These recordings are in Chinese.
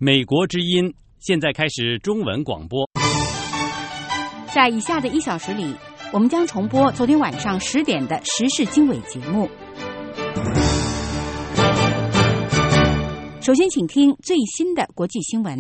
美国之音现在开始中文广播。 在以下的1小时里，我们将重播昨天晚上10点的时事经纬节目。首先，请听最新的国际新闻。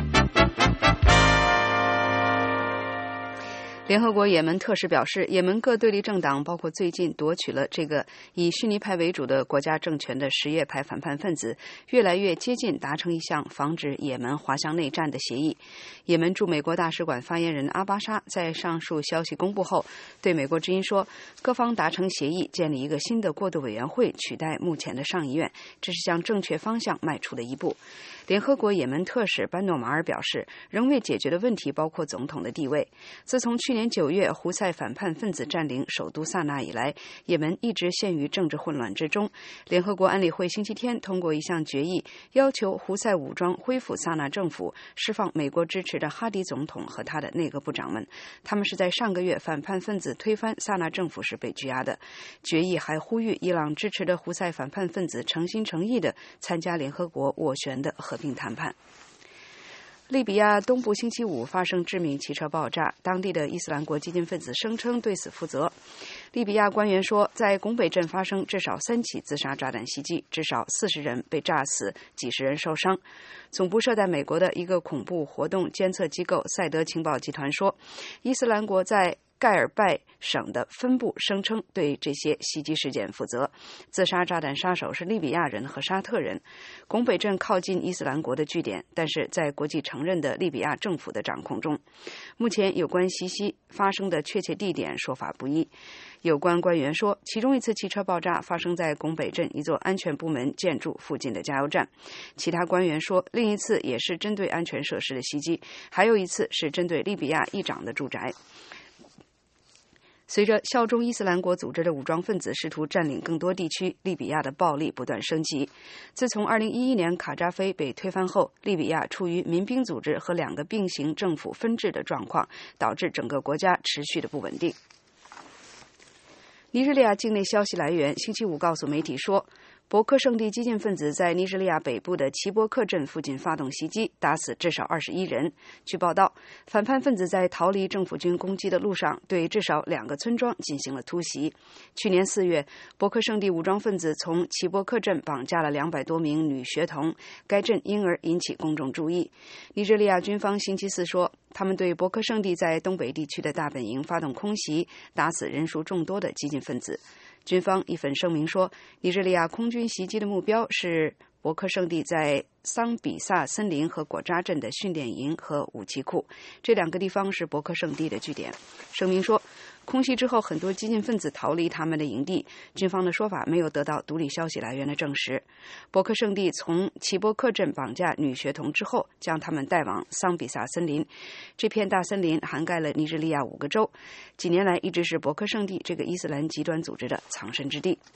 联合国也门特使表示，也门各对立政党包括最近夺取了这个以逊尼派为主的国家政权的什叶派反叛分子，越来越接近达成一项防止也门滑向内战的协议。也门驻美国大使馆发言人阿巴沙在上述消息公布后，对美国之音说，各方达成协议，建立一个新的过渡委员会，取代目前的上议院，这是向正确方向迈出的一步。联合国也门特使班诺马尔表示，仍未解决的问题包括总统的地位。自从去年9月胡塞反叛分子占领首都萨那以来，也门一直陷于政治混乱之中。联合国安理会星期天通过一项决议，要求胡塞武装恢复萨那政府，释放美国支持的哈迪总统和他的内阁部长们。他们是在上个月反叛分子推翻萨那政府时被拘押的。决议还呼吁伊朗支持的胡塞反叛分子诚心诚意地参加联合国斡旋的和平谈判。利比亚东部星期五发生致命汽车爆炸，当地的伊斯兰国激进分子声称对此负责。利比亚官员说，在拱北镇发生至少3起自杀炸弹袭击，至少40人被炸死，几十人受伤。总部设在美国的一个恐怖活动监测机构赛德情报集团说，伊斯兰国在盖尔拜省的分部声称对这些袭击事件负责。自杀炸弹杀手是利比亚人和沙特人。拱北镇靠近伊斯兰国的据点，但是在国际承认的利比亚政府的掌控中。目前有关袭击发生的确切地点说法不一。有关官员说，其中一次汽车爆炸发生在拱北镇一座安全部门建筑附近的加油站。其他官员说，另一次也是针对安全设施的袭击，还有一次是针对利比亚议长的住宅。随着效忠伊斯兰国组织的武装分子试图占领更多地区，利比亚的暴力不断升级。自从2011年卡扎菲被推翻后，利比亚处于民兵组织和2个并行政府分治的状况，导致整个国家持续的不稳定。尼日利亚境内消息来源星期五告诉媒体说，博克圣地激进分子在尼日利亚北部的齐博克镇附近发动袭击，打死至少21人。据报道，反叛分子在逃离政府军攻击的路上对至少2个村庄进行了突袭。去年4月，博克圣地武装分子从齐博克镇绑架了200多名女学童，该镇因而引起公众注意。尼日利亚军方星期4说，他们对博克圣地在东北地区的大本营发动空袭，打死人数众多的激进分子。军方一份声明说，尼日利亚空军袭击的目标是博克圣地在桑比萨森林和果扎镇的训练营和武器库，这2个地方是博克圣地的据点。声明说，空袭之后很多激进分子逃离他们的营地，军方的说法没有得到独立消息来源的证实。博克圣地从齐博克镇绑架女学童之后，将他们带往桑比萨森林。这片大森林涵盖了尼日利亚5个州，几年来一直是博克圣地这个伊斯兰极端组织的藏身之地。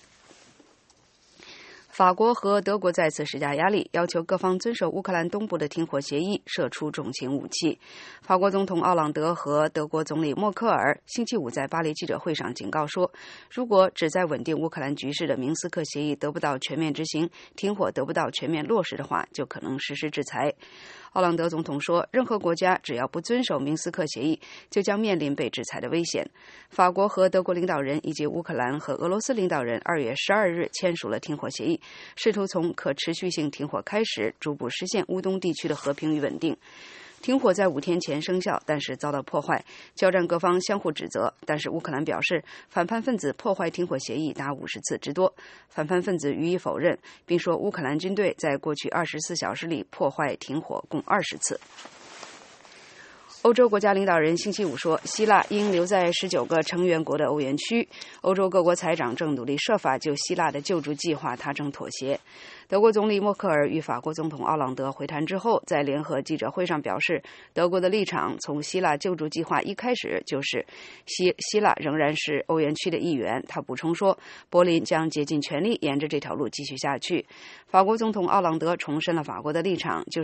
法国和德国再次施加压力，要求各方遵守乌克兰东部的停火协议，射出重型武器。法国总统奥朗德和德国总理默克尔星期五在巴黎记者会上警告说，如果旨在稳定乌克兰局势的明斯克协议得不到全面执行，停火得不到全面落实的话，就可能实施制裁。奥朗德总统说，任何国家只要不遵守明斯克协议，就将面临被制裁的危险。法国和德国领导人以及乌克兰和俄罗斯领导人2月12日签署了停火协议，试图从可持续性停火开始，逐步实现乌东地区的和平与稳定。停火在5天前生效，但是遭到破坏，交战各方相互指责。但是乌克兰表示，反叛分子破坏停火协议达50次之多。反叛分子予以否认，并说乌克兰军队在过去24小时里破坏停火共20次。欧洲国家领导人星期五说，希腊应留在19个成员国的欧元区。欧洲各国财长正努力设法就希腊的救助计划达成妥协。德国总理默克尔与法国总统奥朗德会谈之后，在联合记者会上表示，德国的立场从希腊救助计划一开始就是希腊仍然是欧元区的一员。他补充说，柏林将竭尽全力沿着这条路继续下去。法国总统奥朗德重申了法国的立场，就是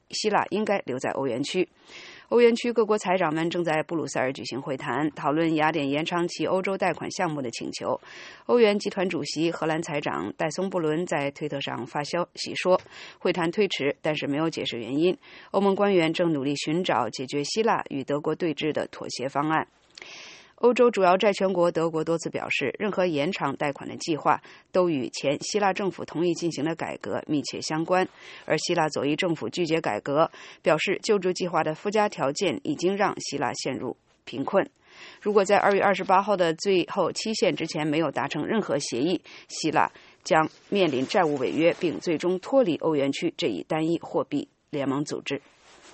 希腊应该留在欧元区。欧元区各国财长们正在布鲁塞尔举行会谈，讨论雅典延长其欧洲贷款项目的请求。欧元集团主席荷兰财长戴松布伦在推特上发消息说，会谈推迟，但是没有解释原因。欧盟官员正努力寻找解决希腊与德国对峙的妥协方案。欧洲主要债权国德国多次表示，任何延长贷款的计划都与前希腊政府同意进行的改革密切相关，而希腊左翼政府拒绝改革，表示救助计划的附加条件已经让希腊陷入贫困。如果在2月28号的最后期限之前没有达成任何协议，希腊将面临债务违约，并最终脱离欧元区这一单一货币联盟组织。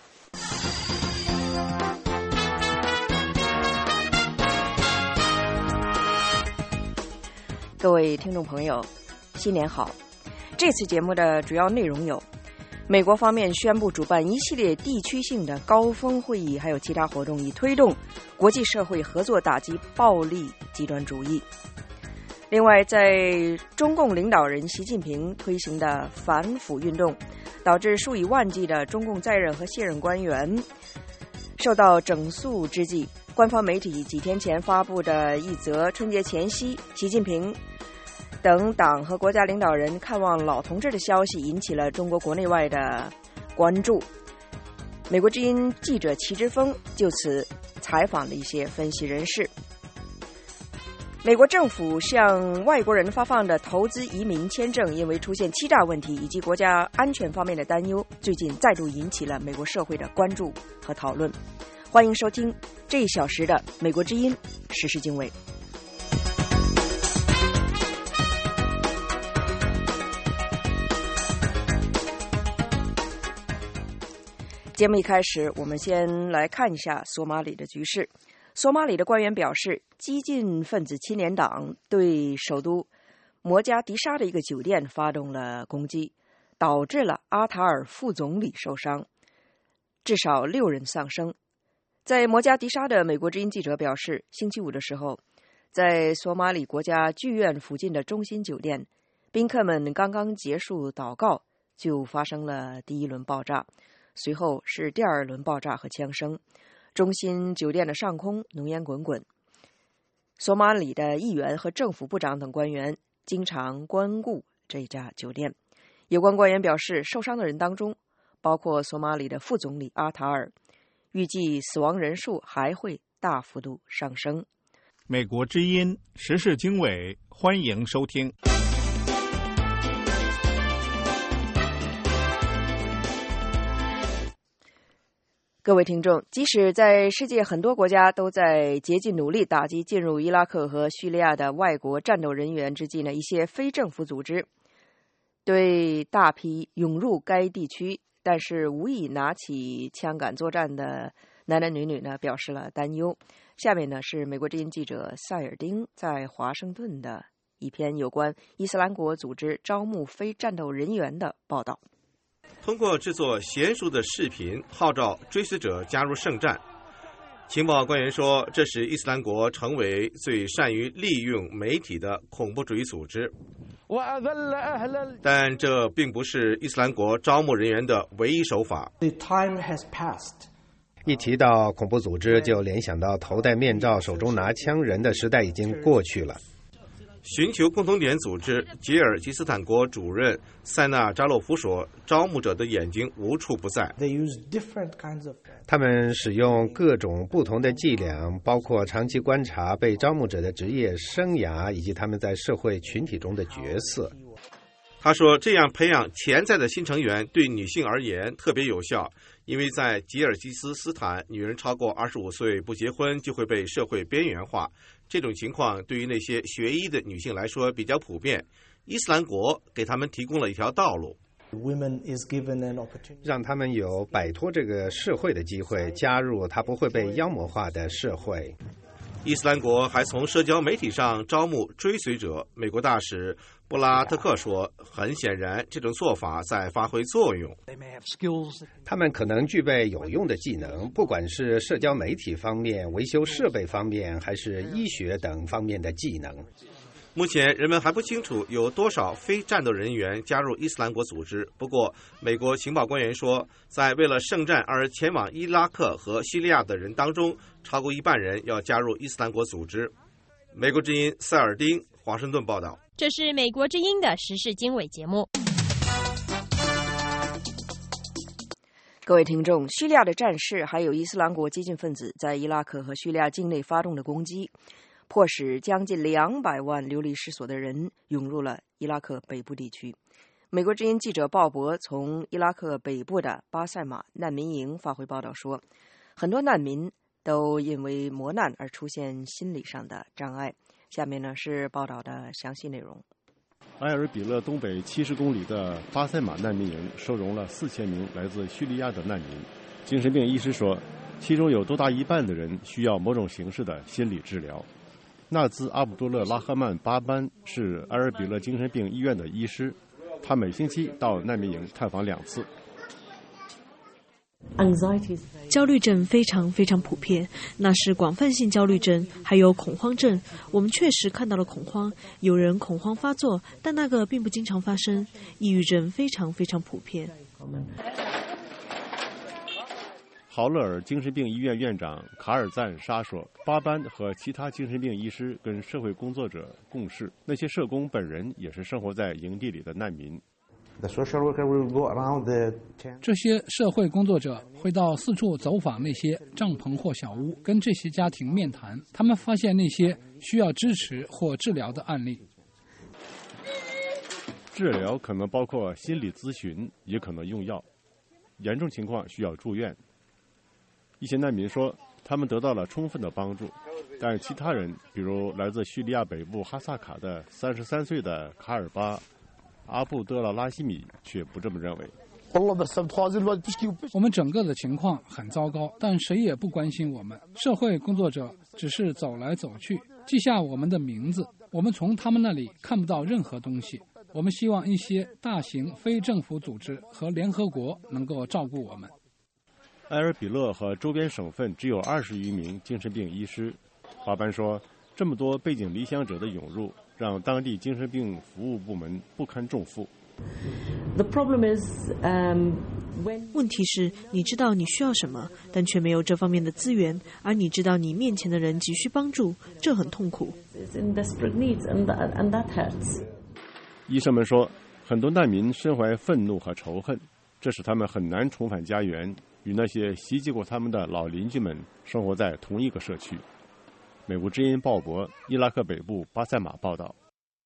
各位听众朋友，新年好！这次节目的主要内容有：美国方面宣布主办一系列地区性的高峰会议，还有其他活动，以推动国际社会合作打击暴力极端主义。另外，在中共领导人习近平推行的反腐运动，导致数以万计的中共在任和卸任官员受到整肃之际，官方媒体几天前发布的一则春节前夕习近平等党和国家领导人看望老同志的消息，引起了中国国内外的关注。美国之音记者齐之锋就此采访了一些分析人士。美国政府向外国人发放的投资移民签证因为出现欺诈问题以及国家安全方面的担忧，最近再度引起了美国社会的关注和讨论。欢迎收听这一小时的美国之音时事经纬。节目一开始，我们先来看一下索马里的局势。索马里的官员表示，激进分子青年党对首都摩加迪沙的一个酒店发动了攻击，导致了阿塔尔副总理受伤，至少6人丧生。在摩加迪沙的美国之音记者表示，星期五的时候，在索马里国家剧院附近的中心酒店，宾客们刚刚结束祷告，就发生了第一轮爆炸，随后是第二轮爆炸和枪声。中心酒店的上空浓烟滚滚。索马里的议员和政府部长等官员经常光顾这家酒店。有关官员表示，受伤的人当中包括索马里的副总理阿塔尔，预计死亡人数还会大幅度上升。 美国之音时事经纬，欢迎收听。 各位听众，即使在世界很多国家都在竭尽努力打击进入伊拉克和叙利亚的外国战斗人员之际呢，一些非政府组织对大批涌入该地区但是无意拿起枪杆作战的男男女女呢表示了担忧。下面呢是美国之音记者塞尔丁在华盛顿的一篇有关伊斯兰国组织招募非战斗人员的报道。 通过制作娴熟的视频号召追随者加入圣战。情报官员说，这使伊斯兰国成为最善于利用媒体的恐怖主义组织。但这并不是伊斯兰国招募人员的唯一手法。 一提到恐怖组织，就联想到头戴面罩、手中拿枪人的时代已经过去了。 寻求共同点组织吉尔吉斯坦国主任塞纳扎洛夫说，招募者的眼睛无处不在。 他们使用各种不同的伎俩，包括长期观察被招募者的职业生涯以及他们在社会群体中的角色。 他说，这样培养潜在的新成员对女性而言特别有效，因为在吉尔吉斯坦，女人超过25岁不结婚就会被社会边缘化。这种情况对于那些学医的女性来说比较普遍，伊斯兰国给他们提供了一条道路， 让他们有摆脱这个社会的机会，加入他不会被妖魔化的社会。 伊斯兰国还从社交媒体上招募追随者。美国大使布拉特克说，很显然这种做法在发挥作用。 他们可能具备有用的技能，不管是社交媒体方面、维修设备方面，还是医学等方面的技能。 目前人们还不清楚有多少非战斗人员加入伊斯兰国组织。不过，美国情报官员说，在为了圣战而前往伊拉克和叙利亚的人当中，超过一半人要加入伊斯兰国组织。美国之音塞尔丁，华盛顿报道。 这是美国之音的时事经纬节目。 各位听众，叙利亚的战士还有伊斯兰国激进分子在伊拉克和叙利亚境内发动的攻击，迫使将近200万流离失所的人涌入了伊拉克北部地区。美国之音记者鲍勃从伊拉克北部的巴塞马难民营发回报道说，很多难民都因为磨难而出现心理上的障碍。下面呢是报道的详细内容。 埃尔比勒东北70公里的巴塞马难民营收容了4000名来自叙利亚的难民。精神病医师说，其中有多达一半的人需要某种形式的心理治疗。纳兹阿卜杜勒拉赫曼巴班是埃尔比勒精神病医院的医师，他每星期到难民营探访2次。 焦虑症非常普遍，那是广泛性焦虑症，还有恐慌症。我们确实看到了恐慌，有人恐慌发作，但那个并不经常发生。抑郁症非常普遍。 豪勒尔精神病医院院长卡尔赞沙说，巴班和其他精神病医师跟社会工作者共事，那些社工本人也是生活在营地里的难民。 这些社会工作者会到四处走访那些帐篷或小屋，跟这些家庭面谈，他们发现那些需要支持或治疗的案例。 治疗可能包括心理咨询，也可能用药，严重情况需要住院。一些难民说，他们得到了充分的帮助，但其他人，比如来自叙利亚北部哈萨卡的33岁的卡尔巴阿布德拉拉希米却不这么认为。 我们整个的情况很糟糕，但谁也不关心我们。社会工作者只是走来走去，记下我们的名字，我们从他们那里看不到任何东西。我们希望一些大型非政府组织和联合国能够照顾我们。 埃尔比勒和周边省份只有20余名精神病医师。巴班说，这么多背井离乡者的涌入，让当地精神病服务部门不堪重负。 问题是，你知道你需要什么，但却没有这方面的资源，而你知道你面前的人急需帮助，这很痛苦。 医生们说，很多难民身怀愤怒和仇恨，这使他们很难重返家园，与那些袭击过他们的老邻居们生活在同一个社区。美国之音鲍勃，伊拉克北部巴塞马报道。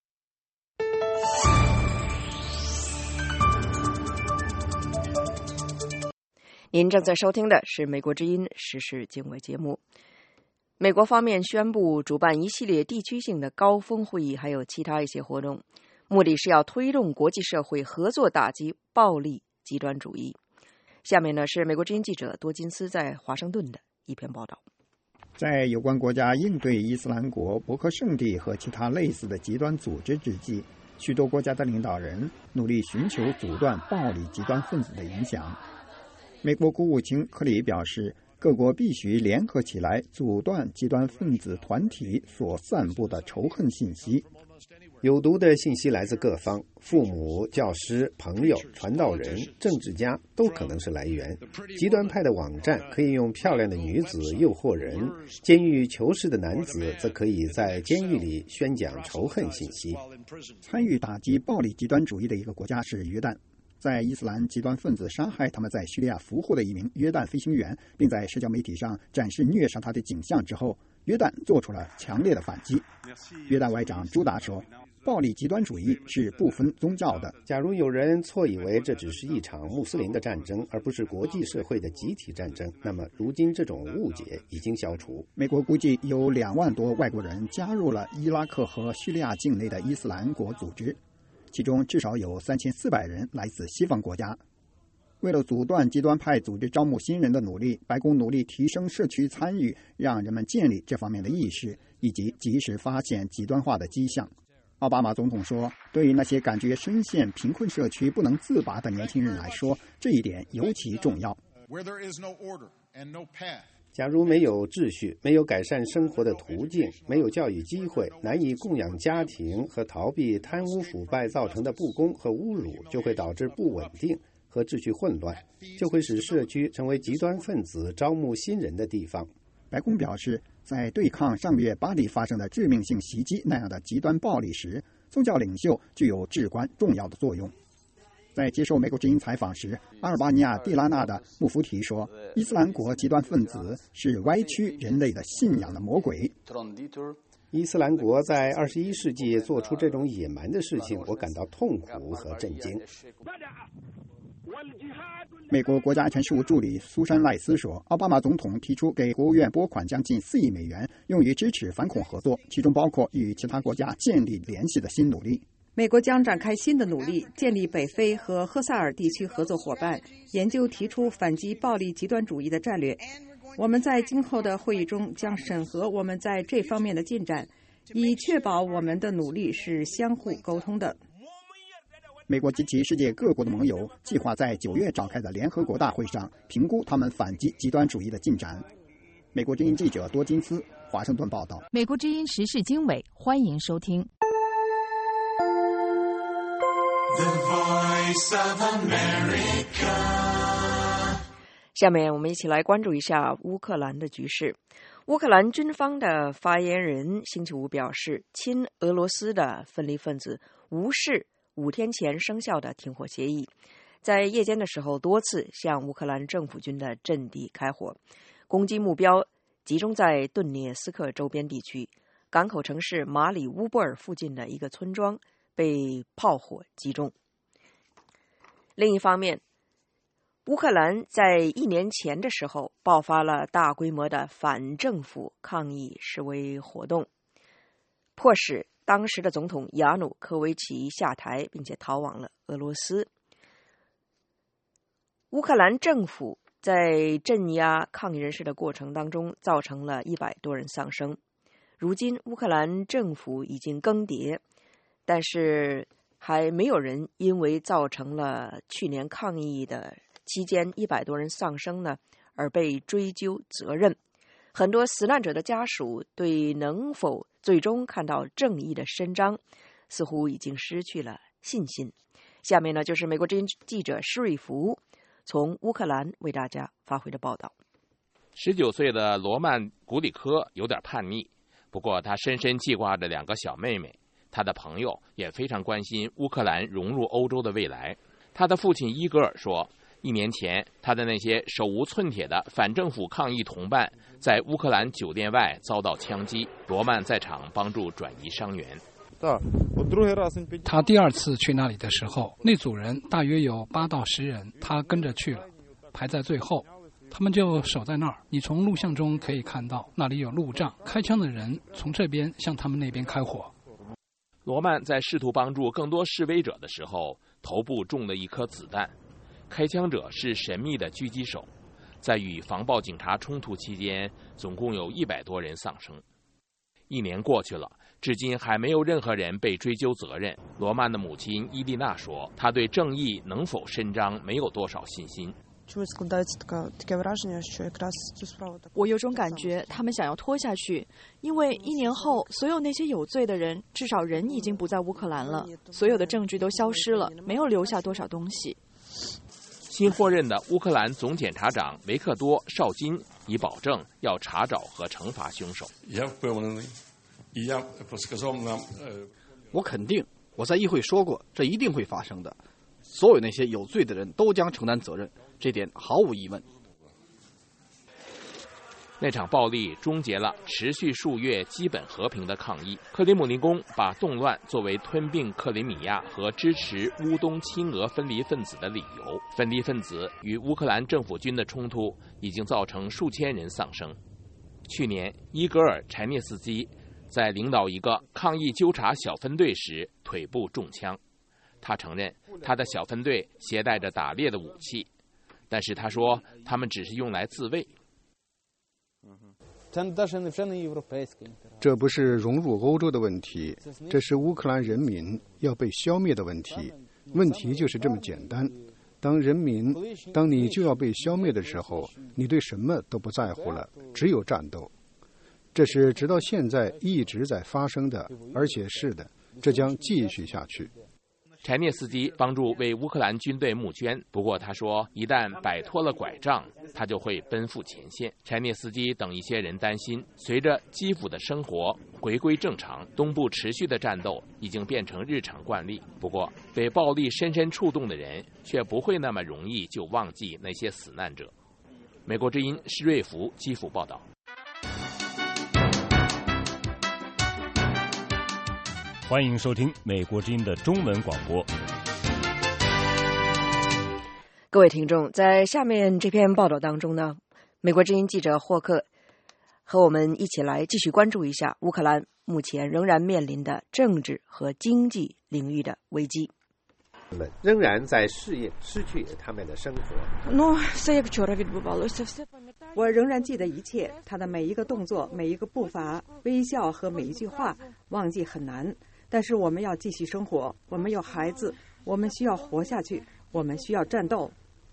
您正在收听的是美国之音时事经纬节目。美国方面宣布主办一系列地区性的高峰会议，还有其他一些活动，目的是要推动国际社会合作打击暴力极端主义。下面呢是美国之音记者多金斯在华盛顿的一篇报道。 在有关国家应对伊斯兰国、伯克圣地和其他类似的极端组织之际，许多国家的领导人努力寻求阻断暴力极端分子的影响。美国国务卿克里表示，各国必须联合起来阻断极端分子团体所散布的仇恨信息。 有毒的信息来自各方，父母、教师、朋友、传道人、政治家都可能是来源。极端派的网站可以用漂亮的女子诱惑人，监狱囚室的男子则可以在监狱里宣讲仇恨信息。 参与打击暴力极端主义的一个国家是约旦。在伊斯兰极端分子杀害他们在叙利亚俘获的一名约旦飞行员，并在社交媒体上展示虐杀他的景象之后，约旦做出了强烈的反击。约旦外长朱达说，暴力极端主义是不分宗教的。 假如有人错以为这只是一场穆斯林的战争，而不是国际社会的集体战争，那么如今这种误解已经消除。 美国估计有2万多外国人加入了伊拉克和叙利亚境内的伊斯兰国组织，其中至少有3400人来自西方国家。为了阻断极端派组织招募新人的努力，白宫努力提升社区参与，让人们建立这方面的意识，以及及时发现极端化的迹象。奥巴马总统说，对于那些感觉深陷贫困社区不能自拔的年轻人来说，这一点尤其重要。 假如没有秩序，没有改善生活的途径，没有教育机会，难以供养家庭和逃避贪污腐败造成的不公和侮辱，就会导致不稳定和秩序混乱，就会使社区成为极端分子招募新人的地方。 白宫表示，在对抗上个月巴黎发生的致命性袭击那样的极端暴力时，宗教领袖具有至关重要的作用。在接受美国之音采访时，阿尔巴尼亚蒂拉纳的穆福提说，伊斯兰国极端分子是歪曲人类的信仰的魔鬼。 伊斯兰国在21世纪做出这种野蛮的事情，我感到痛苦和震惊。 美国国家安全事务助理苏珊·赖斯说，奥巴马总统提出给国务院拨款将近4亿美元，用于支持反恐合作，其中包括与其他国家建立联系的新努力。 美国将展开新的努力，建立北非和赫萨尔地区合作伙伴，研究提出反击暴力极端主义的战略。我们在今后的会议中将审核我们在这方面的进展，以确保我们的努力是相互沟通的。 美国及其世界各国的盟友计划在9月召开的联合国大会上评估他们反击极端主义的进展。美国之音记者多金斯华盛顿报道。 美国之音时事经纬，欢迎收听。 The Voice of America。 下面我们一起来关注一下乌克兰的局势。乌克兰军方的发言人星期五表示，亲俄罗斯的分离分子无视5天前生效的停火协议，在夜间的时候多次向乌克兰政府军的阵地开火，攻击目标集中在顿涅斯克周边地区，港口城市马里乌波尔附近的一个村庄被炮火击中。另一方面，乌克兰在1年前的时候爆发了大规模的反政府抗议示威活动，迫使当时的总统亚努科维奇下台，并且逃往了俄罗斯。乌克兰政府在镇压抗议人士的过程当中，造成了100多人丧生。如今，乌克兰政府已经更迭，但是还没有人因为造成了去年抗议的期间100多人丧生呢而被追究责任。很多死难者的家属对能否最终看到正义的伸张似乎已经失去了信心。下面呢，就是美国之音记者施瑞福从乌克兰为大家发回的报道。 19岁的罗曼·古里科有点叛逆，不过他深深记挂着2个小妹妹。他的朋友也非常关心乌克兰融入欧洲的未来。他的父亲伊格尔说，1年前他的那些手无寸铁的反政府抗议同伴在乌克兰酒店外遭到枪击，罗曼在场帮助转移伤员。 他第2次去那里的时候，那组人大约有8到10人，他跟着去了，排在最后，他们就守在那儿。你从录像中可以看到，那里有路障，开枪的人从这边向他们那边开火。 罗曼在试图帮助更多示威者的时候，头部中了1颗子弹。开枪者是神秘的狙击手。在与防暴警察冲突期间，总共有100多人丧生。1年过去了，至今还没有任何人被追究责任。罗曼的母亲伊丽娜说，她对正义能否伸张没有多少信心。 我有种感觉，他们想要拖下去，因为1年后，所有那些有罪的人，至少人已经不在乌克兰了，所有的证据都消失了，没有留下多少东西。 新获任的乌克兰总检察长维克多·绍金已保证要查找和惩罚凶手。 我肯定，我在议会说过，这一定会发生的。所有那些有罪的人都将承担责任，这点毫无疑问。 那场暴力终结了持续数月基本和平的抗议。克里姆林宫把动乱作为吞并克里米亚和支持乌东亲俄分离分子的理由。分离分子与乌克兰政府军的冲突已经造成数千人丧生。去年，伊格尔·柴涅斯基在领导一个抗议纠察小分队时腿部中枪。他承认他的小分队携带着打猎的武器，但是他说他们只是用来自卫。 这不是融入欧洲的问题，这是乌克兰人民要被消灭的问题。问题就是这么简单。 当你就要被消灭的时候，你对什么都不在乎了，只有战斗。这是直到现在一直在发生的，而且是的，这将继续下去。 柴涅斯基帮助为乌克兰军队募捐，不过他说，一旦摆脱了拐杖，他就会奔赴前线。柴涅斯基等一些人担心，随着基辅的生活回归正常，东部持续的战斗已经变成日常惯例。不过，被暴力深深触动的人却不会那么容易就忘记那些死难者。美国之音施瑞福基辅报道。 欢迎收听美国之音的中文广播。 各位听众，在下面这篇报道当中呢，美国之音记者霍克和我们一起来继续关注一下乌克兰目前仍然面临的政治和经济领域的危机。 们仍然在适应失去他们的生活。 我仍然记得一切，他的每一个动作、每一个步伐、微笑和每一句话，忘记很难。但是我们要继续生活，我们有孩子，我们需要活下去，我们需要战斗。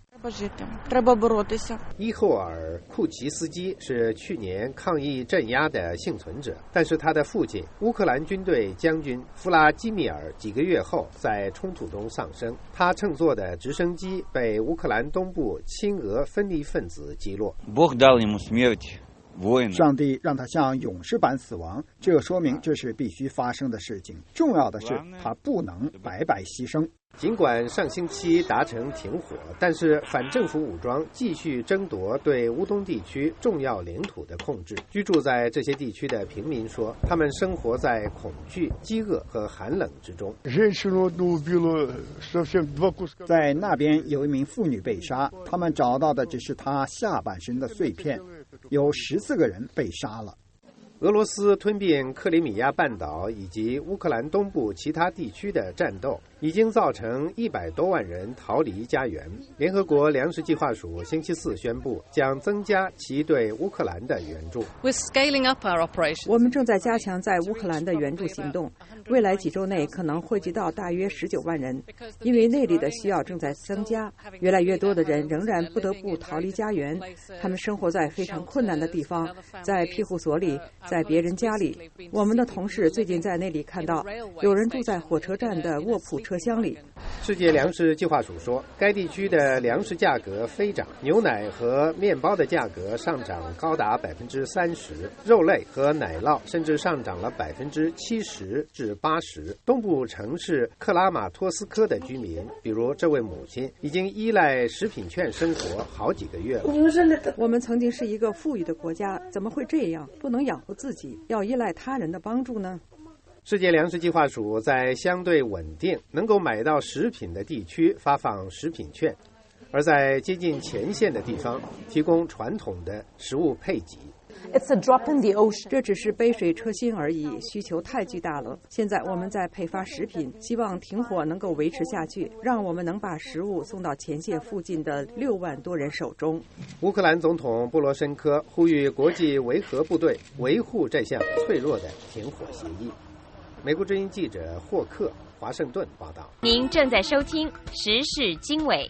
伊霍尔·库奇斯基是去年抗议镇压的幸存者，但是他的父亲乌克兰军队将军弗拉基米尔几个月后在冲突中丧生，他乘坐的直升机被乌克兰东部亲俄分离分子击落。 上帝让他像勇士般死亡，这说明这是必须发生的事情。重要的是，他不能白白牺牲。 尽管上星期达成停火，但是反政府武装继续争夺对乌东地区重要领土的控制。居住在这些地区的平民说，他们生活在恐惧、饥饿和寒冷之中。 在那边有一名妇女被杀，他们找到的只是她下半身的碎片，有14个人被杀了。 俄罗斯吞并克里米亚半岛以及乌克兰东部其他地区的战斗，已经造成100多万人逃离家园。联合国粮食计划署星期4宣布，将增加其对乌克兰的援助。 我们正在加强在乌克兰的援助行动，未来几周内可能汇集到大约19万人，因为那里的需要正在增加，越来越多的人仍然不得不逃离家园，他们生活在非常困难的地方，在庇护所里，在别人家里。我们的同事最近在那里看到有人住在火车站的卧铺车厢里。 世界粮食计划署说，该地区的粮食价格飞涨，牛奶和面包的价格上涨高达30%，肉类和奶酪甚至上涨了70%至80%。东部城市克拉马托斯科的居民，比如这位母亲，已经依赖食品券生活好几个月了。 我们曾经是一个富裕的国家，怎么会这样？不能养活自己，要依赖他人的帮助呢？ 世界粮食计划署在相对稳定、能够买到食品的地区发放食品券，而在接近前线的地方提供传统的食物配给。 这只是杯水车薪而已，需求太巨大了。现在我们在配发食品，希望停火能够维持下去，让我们能把食物送到前线附近的6万多人手中。 乌克兰总统波罗申科呼吁国际维和部队维护这项脆弱的停火协议。美国之音记者霍克华盛顿报道。 您正在收听时事经纬。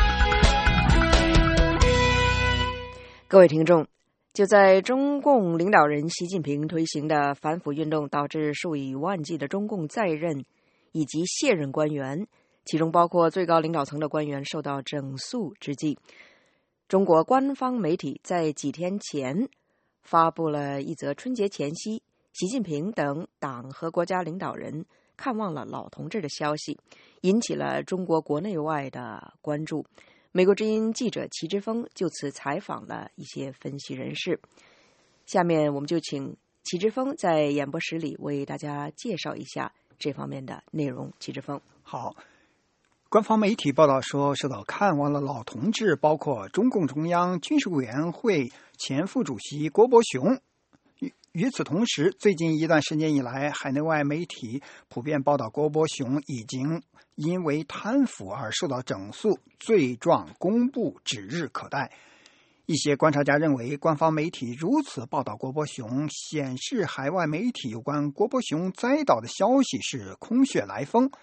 各位听众，就在中共领导人习近平推行的反腐运动导致数以万计的中共在任以及卸任官员，其中包括最高领导层的官员受到整肃之际，中国官方媒体在几天前发布了一则春节前夕习近平等党和国家领导人看望了老同志的消息，引起了中国国内外的关注。美国之音记者齐之锋就此采访了一些分析人士。下面我们就请齐之锋在演播室里为大家介绍一下这方面的内容。齐之锋。 好，官方媒体报道说，受到看望了老同志包括中共中央军事委员会前副主席郭伯雄。与此同时，最近一段时间以来，海内外媒体普遍报道郭伯雄已经因为贪腐而受到整肃，罪状公布指日可待。一些观察家认为，官方媒体如此报道郭伯雄，显示海外媒体有关郭伯雄栽倒的消息是空穴来风。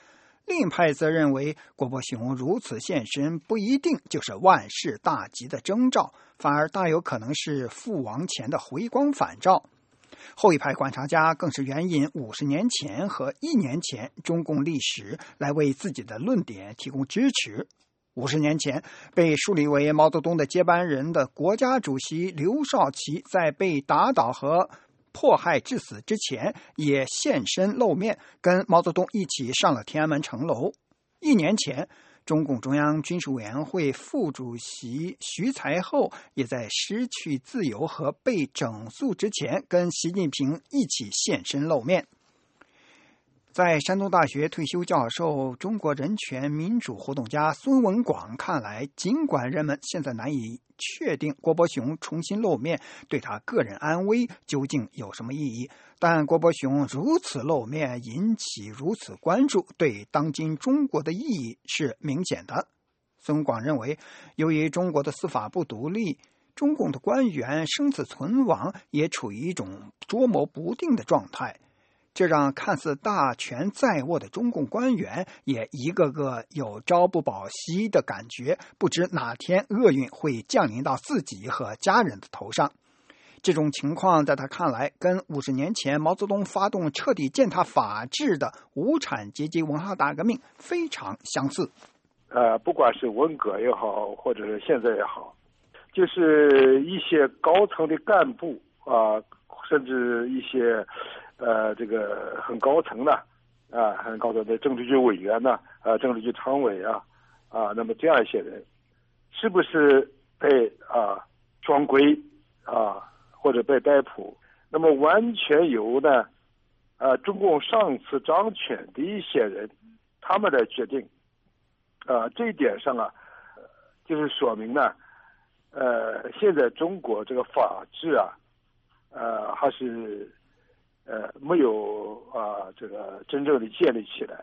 另一派则认为，郭伯雄如此现身不一定就是万事大吉的征兆，反而大有可能是父王前的回光返照。后一派观察家更是援引50年前和1年前中共历史来为自己的论点提供支持。50年前被树立为毛泽东的接班人的国家主席刘少奇，在被打倒和迫害致死之前也现身露面，跟毛泽东一起上了天安门城楼。1年前，中共中央军事委员会副主席徐才厚也在失去自由和被整肃之前跟习近平一起现身露面。在山东大学退休教授、中国人权民主活动家孙文广看来，尽管人们现在难以确定郭伯雄重新露面对他个人安危究竟有什么意义，但郭伯雄如此露面引起如此关注，对当今中国的意义是明显的。孙文广认为，由于中国的司法不独立，中共的官员生死存亡也处于一种捉摸不定的状态，这让看似大权在握的中共官员也一个个有朝不保夕的感觉，不知哪天厄运会降临到自己和家人的头上。这种情况在他看来，跟50年前毛泽东发动彻底践踏法治的无产阶级文化大革命非常相似。 不管是文革也好，或者是现在也好，就是一些高层的干部甚至一些这个很高层的很高层的政治局委员呢政治局常委那么这样一些人，是不是被双规或者被逮捕？那么完全由呢中共上次掌权的一些人他们来决定。这一点上就是说明呢现在中国这个法治还是没有这个真正的建立起来。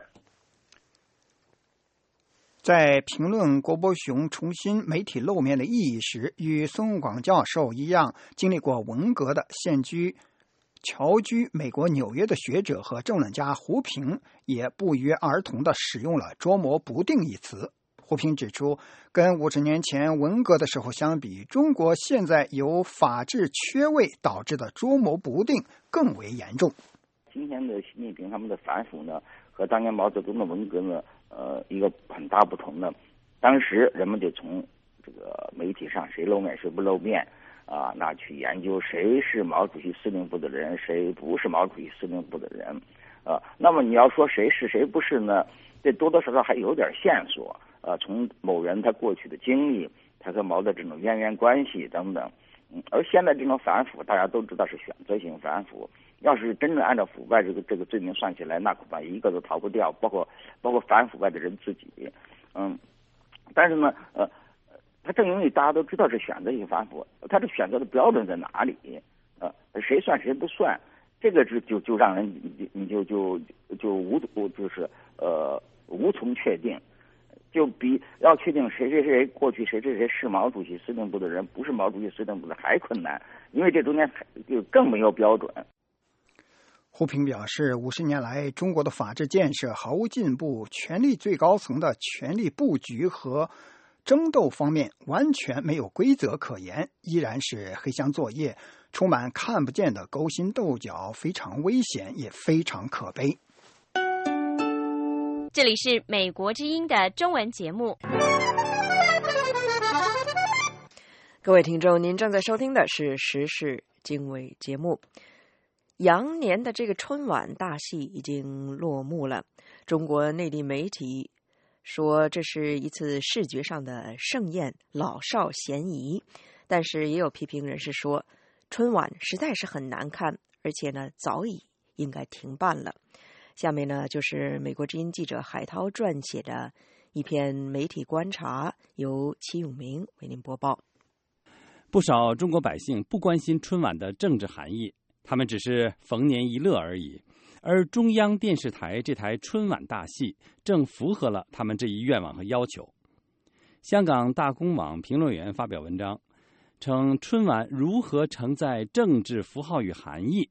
在评论郭伯雄重新媒体露面的意义时，与孙文广教授一样，经历过文革的侨居美国纽约的学者和政论家胡平也不约而同地使用了捉摸不定一词。胡平指出，跟50年前文革的时候相比，中国现在由法治缺位导致的捉摸不定更为严重。 今天的习近平他们的反腐呢，和当年毛泽东的文革呢，一个很大不同的。当时人们就从这个媒体上谁露面谁不露面那去研究谁是毛主席司令部的人，谁不是毛主席司令部的人那么你要说谁是谁不是呢？这多多少少还有点线索从某人他过去的经历，他和毛的这种渊源关系等等。而现在这种反腐大家都知道是选择性反腐，要是真正按照腐败这个罪名算起来，那恐怕一个都逃不掉，包括反腐败的人自己。但是呢他正因为大家都知道是选择性反腐，他这选择的标准在哪里？谁算谁不算？这个就让人你就无从确定，就比要确定谁过去谁是毛主席司令部的人，不是毛主席司令部的还困难，因为这中间就更没有标准。 胡平表示，50年来中国的法治建设毫无进步，权力最高层的权力布局和争斗方面完全没有规则可言，依然是黑箱作业，充满看不见的勾心斗角，非常危险，也非常可悲。 这里是美国之音的中文节目。 各位听众，您正在收听的是时事经纬节目。羊年的这个春晚大戏已经落幕了，中国内地媒体说这是一次视觉上的盛宴，老少咸宜。但是也有批评人士说，春晚实在是很难看，而且呢早已应该停办了。下面呢就是美国之音记者海涛撰写的一篇媒体观察，由齐永明为您播报。 不少中国百姓不关心春晚的政治含义，他们只是逢年一乐而已。而中央电视台这台春晚大戏正符合了他们这一愿望和要求。香港大公网评论员发表文章，称春晚如何承载政治符号与含义，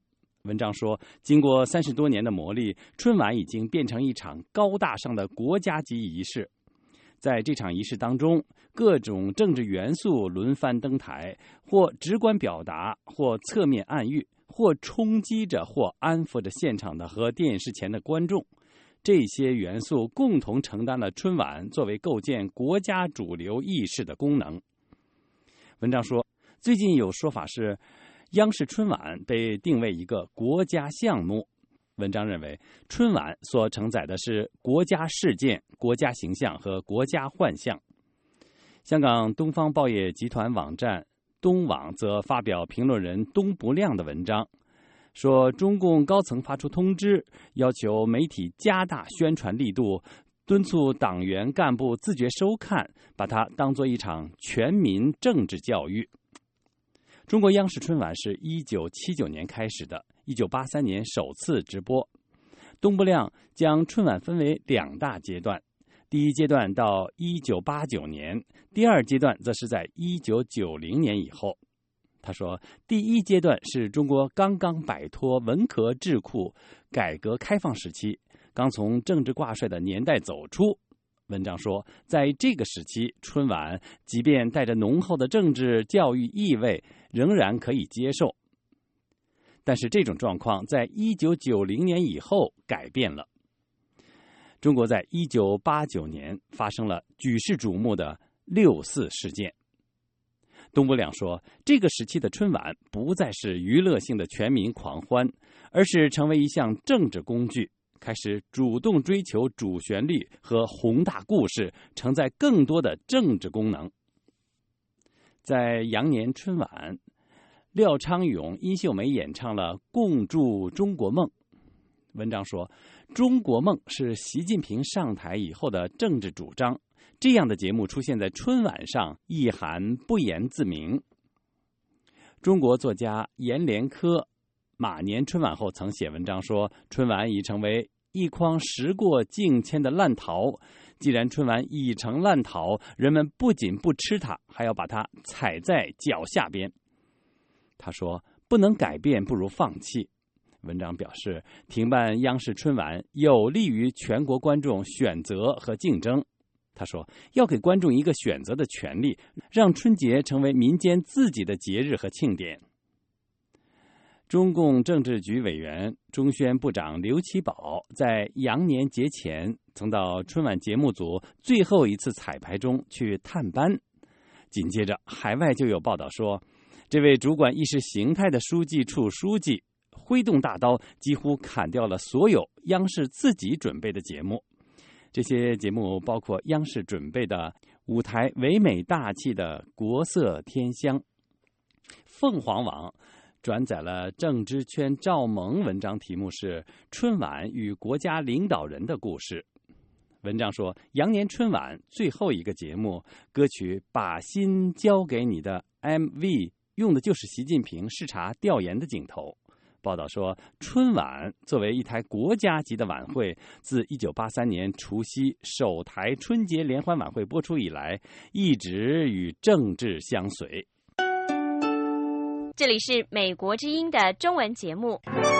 文章说，经过30多年的磨砺，春晚已经变成一场高大上的国家级仪式。在这场仪式当中，各种政治元素轮番登台，或直观表达，或侧面暗喻，或冲击着，或安抚着现场的和电视前的观众。这些元素共同承担了春晚作为构建国家主流意识的功能。文章说，最近有说法是，央视春晚被定为一个国家项目。文章认为，春晚所承载的是国家事件、国家形象和国家幻象。香港东方报业集团网站东网则发表评论人东不亮的文章，说中共高层发出通知，要求媒体加大宣传力度，敦促党员干部自觉收看，把它当作一场全民政治教育。中国央视春晚是1979年开始的，1983年首次直播。东不亮将春晚分为2大阶段，第一阶段到1989年，第二阶段则是在1990年以后。他说，第一阶段是中国刚刚摆脱文革桎梏，改革开放时期，刚从政治挂帅的年代走出。文章说，在这个时期，春晚即便带着浓厚的政治教育意味，仍然可以接受。但是这种状况在1990年以后改变了。中国在1989年发生了举世瞩目的6·4事件。东不亮说，这个时期的春晚不再是娱乐性的全民狂欢，而是成为一项政治工具，开始主动追求主旋律和宏大故事，承载更多的政治功能。在羊年春晚，廖昌永、殷秀梅演唱了《共筑中国梦》。文章说，中国梦是习近平上台以后的政治主张，这样的节目出现在春晚上，意涵不言自明。中国作家阎连科马年春晚后曾写文章说，春晚已成为一筐时过境迁的烂桃，既然春晚已成烂桃，人们不仅不吃它，还要把它踩在脚下边。他说，不能改变，不如放弃。文章表示，停办央视春晚有利于全国观众选择和竞争。他说，要给观众一个选择的权利，让春节成为民间自己的节日和庆典。中共政治局委员、中宣部长刘奇葆在羊年节前曾到春晚节目组最后一次彩排中去探班。紧接着，海外就有报道说，这位主管意识形态的书记处书记挥动大刀，几乎砍掉了所有央视自己准备的节目。这些节目包括央视准备的舞台唯美大气的国色天香。凤凰网转载了政治圈赵萌文章，题目是《春晚与国家领导人的故事》。文章说，羊年春晚最后一个节目歌曲《把心交给你》的 MV 用的就是习近平视察调研的镜头。报道说，春晚作为一台国家级的晚会，自1983年除夕首台春节联欢晚会播出以来，一直与政治相随。 这里是美国之音的中文节目。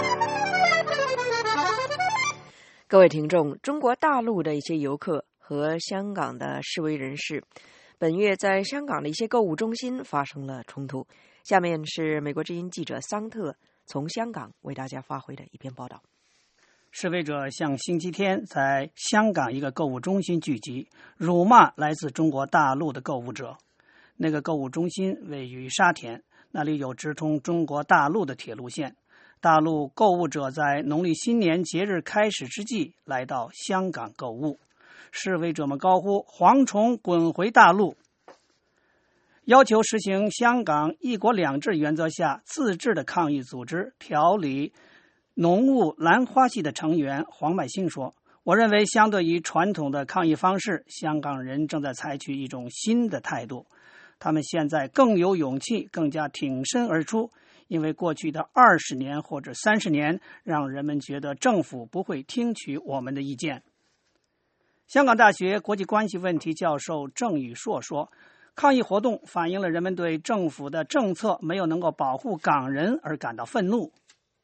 各位听众，中国大陆的一些游客和香港的示威人士本月在香港的一些购物中心发生了冲突。下面是美国之音记者桑特从香港为大家发回的一篇报道。 示威者向星期天在香港一个购物中心聚集，辱骂来自中国大陆的购物者。那个购物中心位于沙田，那里有直通中国大陆的铁路线。大陆购物者在农历新年节日开始之际来到香港购物，示威者们高呼蝗虫滚回大陆，要求实行香港一国两制原则下自治的抗议组织调理农务兰花系的成员黄百姓说，我认为相对于传统的抗议方式，香港人正在采取一种新的态度，他们现在更有勇气，更加挺身而出，因为过去的20年或者30年让人们觉得政府不会听取我们的意见。香港大学国际关系问题教授郑宇硕说，抗议活动反映了人们对政府的政策没有能够保护港人而感到愤怒。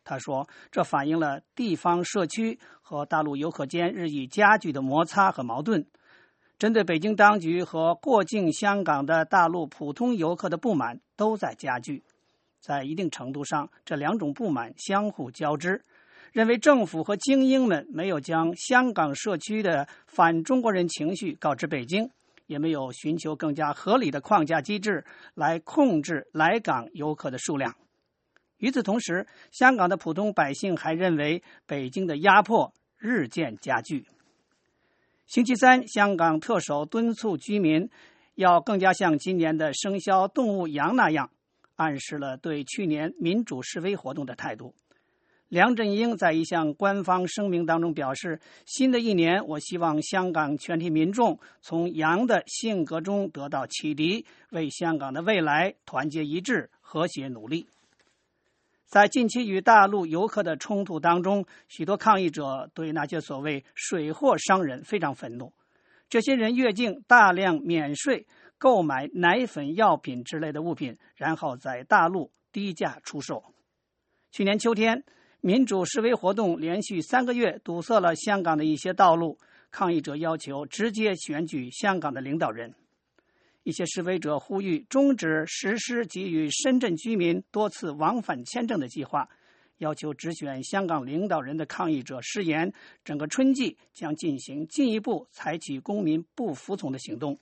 他说，这反映了地方社区和大陆游客间日益加剧的摩擦和矛盾。针对北京当局和过境香港的大陆普通游客的不满都在加剧。在一定程度上，这两种不满相互交织，认为政府和精英们没有将香港社区的反中国人情绪告知北京，也没有寻求更加合理的框架机制来控制来港游客的数量。与此同时，香港的普通百姓还认为北京的压迫日渐加剧。星期三，香港特首敦促居民要更加像今年的生肖动物羊那样，暗示了对去年民主示威活动的态度。梁振英在一项官方声明当中表示，新的一年，我希望香港全体民众从羊的性格中得到启迪，为香港的未来团结一致、和谐努力。在近期与大陆游客的冲突当中，许多抗议者对那些所谓水货商人非常愤怒。这些人越境大量免税购买奶粉、药品之类的物品，然后在大陆低价出售。去年秋天，民主示威活动连续3个月堵塞了香港的一些道路，抗议者要求直接选举香港的领导人。一些示威者呼吁终止实施给予深圳居民多次往返签证的计划，要求直选香港领导人的抗议者誓言，整个春季将进一步采取公民不服从的行动。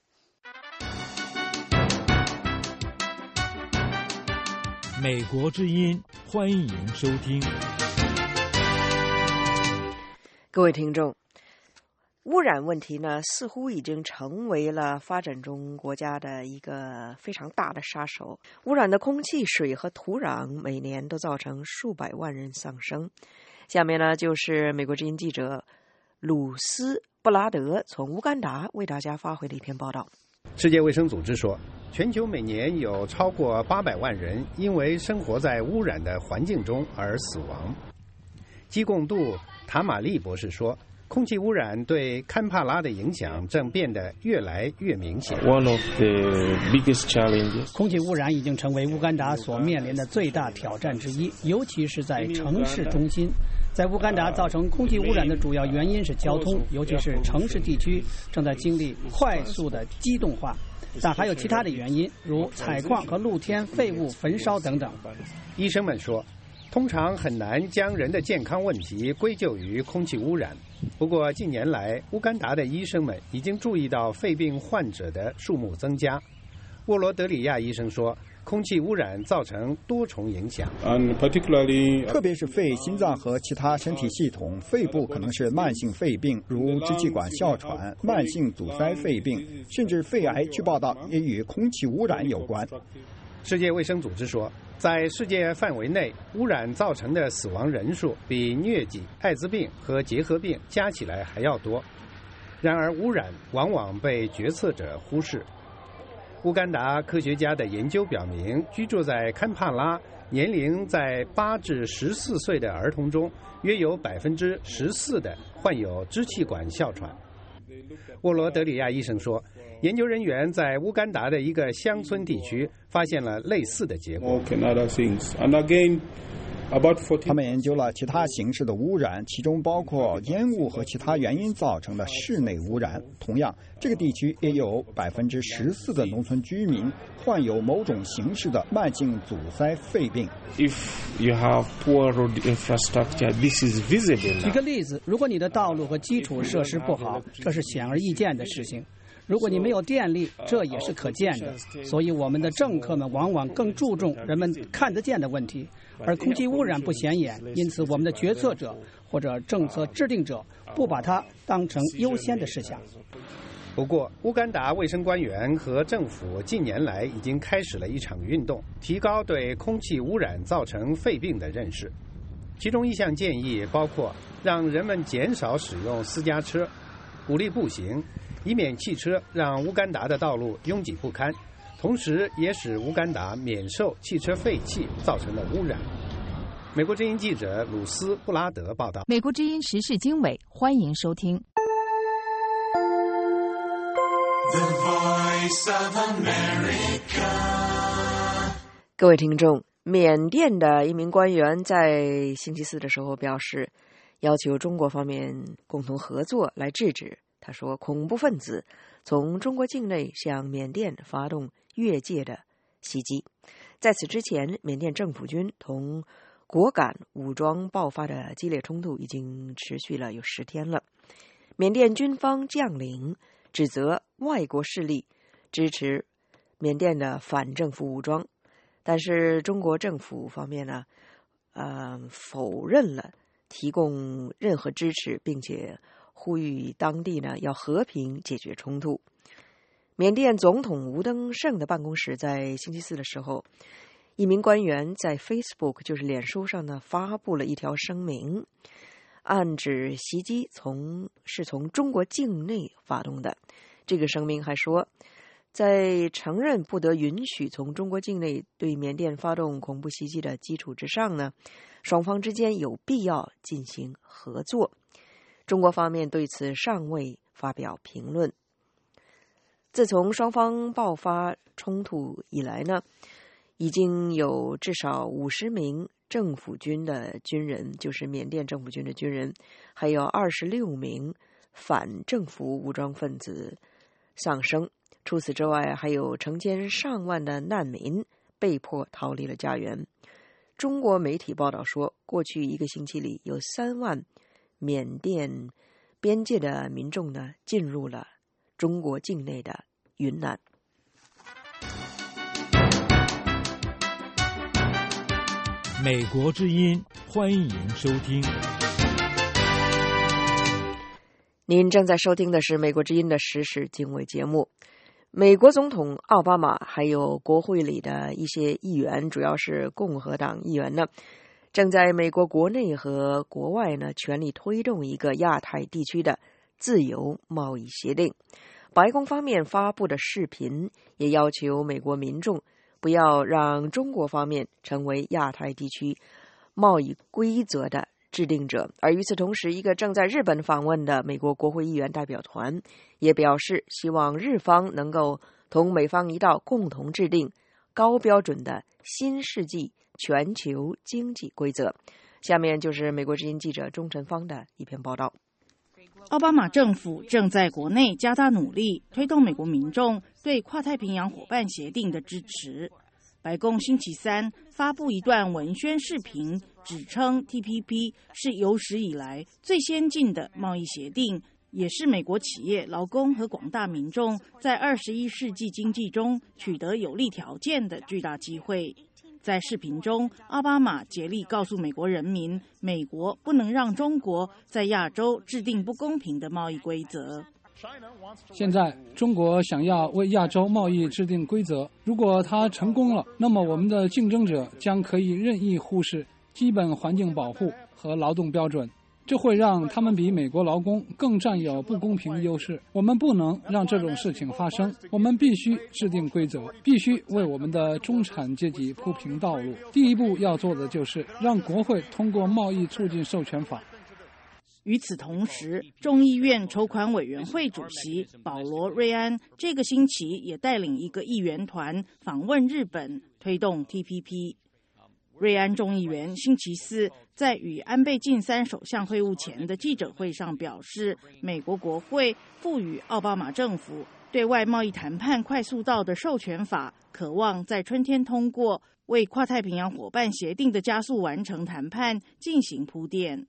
美国之音，欢迎收听。 各位听众，污染问题呢，似乎已经成为了发展中国家的一个非常大的杀手。污染的空气、水和土壤每年都造成数百万人丧生。下面呢，就是美国之音记者鲁斯·布拉德从乌干达为大家发回的一篇报道。 世界卫生组织说，全球每年有超过800万人因为生活在污染的环境中而死亡。基贡杜塔马利博士说，空气污染对堪帕拉的影响正变得越来越明显。 空气污染已经成为乌干达所面临的最大挑战之一，尤其是在城市中心。在乌干达，造成空气污染的主要原因是交通，尤其是城市地区正在经历快速的机动化，但还有其他的原因，如采矿和露天废物焚烧等等。 医生们说，通常很难将人的健康问题归咎于空气污染。不过近年来，乌干达的医生们已经注意到肺病患者的数目增加。沃罗德里亚医生说，空气污染造成多重影响， 特别是肺、心脏和其他身体系统。肺部可能是慢性肺病，如支气管哮喘、慢性阻塞肺病，甚至肺癌。据报道，也与空气污染有关。 世界卫生组织说，在世界范围内，污染造成的死亡人数比疟疾、艾滋病和结核病加起来还要多。然而，污染往往被决策者忽视。乌干达科学家的研究表明，居住在堪帕拉年龄在8至14岁的儿童中，约有14%的患有支气管哮喘。沃罗德里亚医生说，研究人员在乌干达的一个乡村地区发现了类似的结果。 他们研究了其他形式的污染，其中包括烟雾和其他原因造成的室内污染。同样，这个地区也有14%的农村居民患有某种形式的慢性阻塞肺病。 举个例子，如果你的道路和基础设施不好，这是显而易见的事情。如果你没有电力，这也是可见的。所以我们的政客们往往更注重人们看得见的问题，而空气污染不显眼，因此我们的决策者或者政策制定者不把它当成优先的事项。 不过，乌干达卫生官员和政府近年来已经开始了一场运动，提高对空气污染造成肺病的认识。其中一项建议包括让人们减少使用私家车，鼓励步行，以免汽车让乌干达的道路拥挤不堪，同时也使乌干达免受汽车废气造成的污染。美国之音记者鲁斯·布拉德报道。 美国之音时事经纬，欢迎收听。 各位听众， 缅甸的一名官员在星期四的时候表示，要求中国方面共同合作来制止。他说，恐怖分子从中国境内向缅甸发动越界的袭击。在此之前，缅甸政府军同果敢武装爆发的激烈冲突已经持续了有10天了。缅甸军方将领指责外国势力支持缅甸的反政府武装，但是中国政府方面呢，否认了提供任何支持，并且呼吁当地呢要和平解决冲突。缅甸总统吴登盛的办公室在星期四的时候，一名官员在 Facebook 就是脸书上呢发布了一条声明，暗指袭击是从中国境内发动的。这个声明还说，在承认不得允许从中国境内对缅甸发动恐怖袭击的基础之上呢，双方之间有必要进行合作。中国方面对此尚未发表评论。自从双方爆发冲突以来呢，已经有至少50名政府军的军人，就是缅甸政府军的军人，还有26名反政府武装分子丧生。除此之外，还有成千上万的难民被迫逃离了家园。中国媒体报道说，过去1个星期里，有3万缅甸边界的民众呢进入了中国境内的云南。 美国之音，欢迎收听。 您正在收听的是美国之音的时事经纬节目。美国总统奥巴马还有国会里的一些议员，主要是共和党议员呢，正在美国国内和国外呢全力推动一个亚太地区的自由贸易协定。白宫方面发布的视频也要求美国民众不要让中国方面成为亚太地区贸易规则的制定者。而与此同时，一个正在日本访问的美国国会议员代表团也表示，希望日方能够同美方一道共同制定高标准的新世纪全球经济规则。下面就是美国之音记者钟晨芳的一篇报道。 奥巴马政府正在国内加大努力，推动美国民众对跨太平洋伙伴协定的支持。白宫星期三发布一段文宣视频，指称 TPP 是有史以来最先进的贸易协定，也是美国企业、劳工和广大民众在21世纪经济中取得有利条件的巨大机会。在视频中，奥巴马竭力告诉美国人民，美国不能让中国在亚洲制定不公平的贸易规则。 现在中国想要为亚洲贸易制定规则，如果它成功了，那么我们的竞争者将可以任意忽视基本环境保护和劳动标准，这会让他们比美国劳工更占有不公平优势。我们不能让这种事情发生，我们必须制定规则，必须为我们的中产阶级铺平道路。第一步要做的就是让国会通过贸易促进授权法。 与此同时，众议院筹款委员会主席保罗·瑞安这个星期也带领一个议员团访问日本，推动 TPP。瑞安众议员星期四在与安倍晋三首相会晤前的记者会上表示，美国国会赋予奥巴马政府对外贸易谈判快速道的授权法，渴望在春天通过，为跨太平洋伙伴协定的加速完成谈判进行铺垫。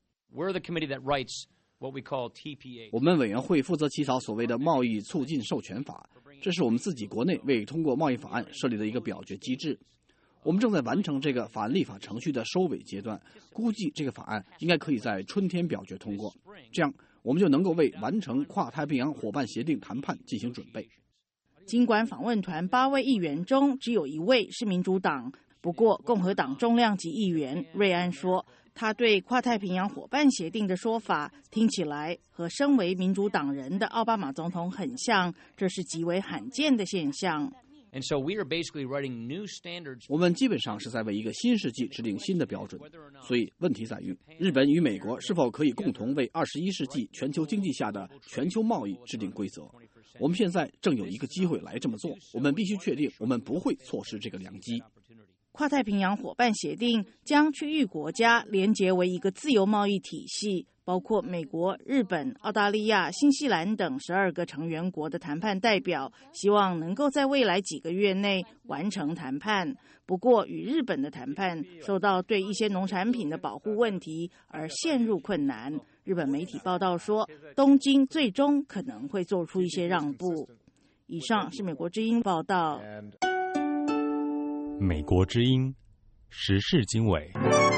我们委员会负责起草所谓的贸易促进授权法，这是我们自己国内为通过贸易法案设立的一个表决机制。我们正在完成这个法案立法程序的收尾阶段，估计这个法案应该可以在春天表决通过，这样我们就能够为完成跨太平洋伙伴协定谈判进行准备。 尽管访问团8位议员中只有1位是民主党，不过共和党重量级议员瑞安说，他对跨太平洋伙伴协定的说法听起来和身为民主党人的奥巴马总统很像，这是极为罕见的现象。 我们基本上是在为一个新世纪制定新的标准，所以问题在于日本与美国是否可以共同为21世纪全球经济下的全球贸易制定规则。我们现在正有一个机会来这么做，我们必须确定我们不会错失这个良机。 跨太平洋伙伴协定将区域国家连结为一个自由贸易体系，包括美国、日本、澳大利亚、新西兰等12个成员国的谈判代表，希望能够在未来几个月内完成谈判。不过，与日本的谈判受到对一些农产品的保护问题而陷入困难。日本媒体报道说，东京最终可能会做出一些让步。以上是美国之音报道。 美国之音时事经纬。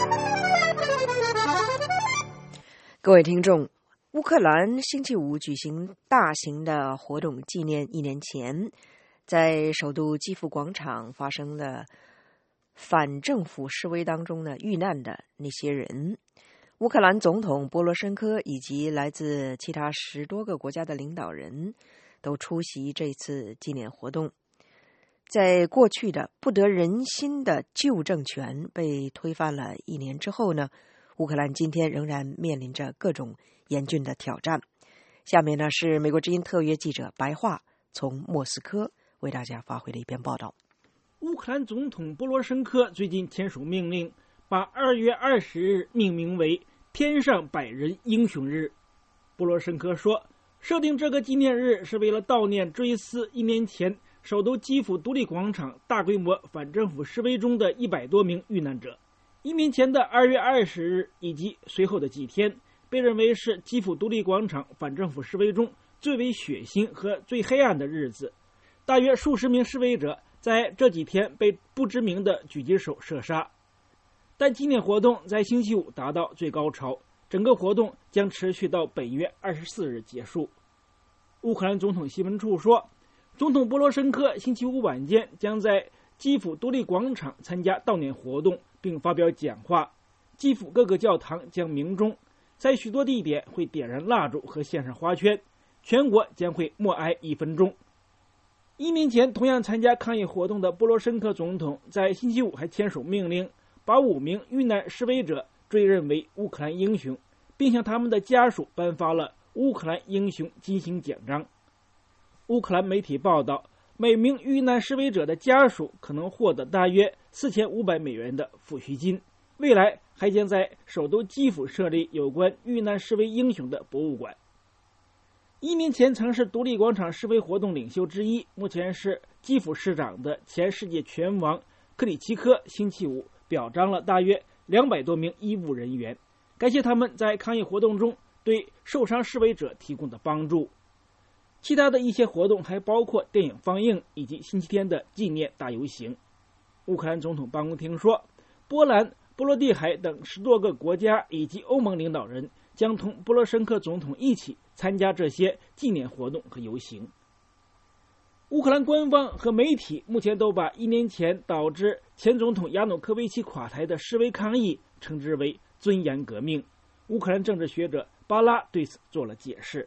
各位听众，乌克兰星期五举行大型的活动，纪念1年前在首都基辅广场发生的反政府示威当中呢遇难的那些人。乌克兰总统波罗申科以及来自其他10多个国家的领导人都出席这次纪念活动。在过去的不得人心的旧政权被推翻了1年之后呢，乌克兰今天仍然面临着各种严峻的挑战。下面呢是美国之音特约记者白桦从莫斯科为大家发回的一篇报道。 乌克兰总统波罗申科最近签署命令，把2月20日命名为天上百人英雄日。波罗申科说，设定这个纪念日是为了悼念追思1年前首都基辅独立广场大规模反政府示威中的100多名遇难者。1年前的2月20日以及随后的几天，被认为是基辅独立广场反政府示威中最为血腥和最黑暗的日子。大约数十名示威者在这几天被不知名的狙击手射杀。但纪念活动在星期五达到最高潮，整个活动将持续到本月24日结束。乌克兰总统新闻处说，总统波罗申科星期五晚间将在基辅独立广场参加悼念活动并发表讲话。基辅各个教堂将鸣钟，在许多地点会点燃蜡烛和献上花圈，全国将会默哀1分钟。1年前同样参加抗议活动的波罗申科总统在星期五还签署命令，把5名遇难示威者追认为乌克兰英雄，并向他们的家属颁发了乌克兰英雄金星奖章。乌克兰媒体报道，每名遇难示威者的家属可能获得大约4500美元的抚恤金。未来还将在首都基辅设立有关遇难示威英雄的博物馆。1年前曾是独立广场示威活动领袖之一，目前是基辅市长的前世界拳王克里奇科星期五表彰了大约200多名医务人员，感谢他们在抗议活动中对受伤示威者提供的帮助。其他的一些活动还包括电影放映以及星期天的纪念大游行。乌克兰总统办公厅说，波兰、波罗的海等10多个国家以及欧盟领导人将同波罗申科总统一起参加这些纪念活动和游行。乌克兰官方和媒体目前都把1年前导致前总统亚努科维奇垮台的示威抗议称之为尊严革命。乌克兰政治学者巴拉对此做了解释。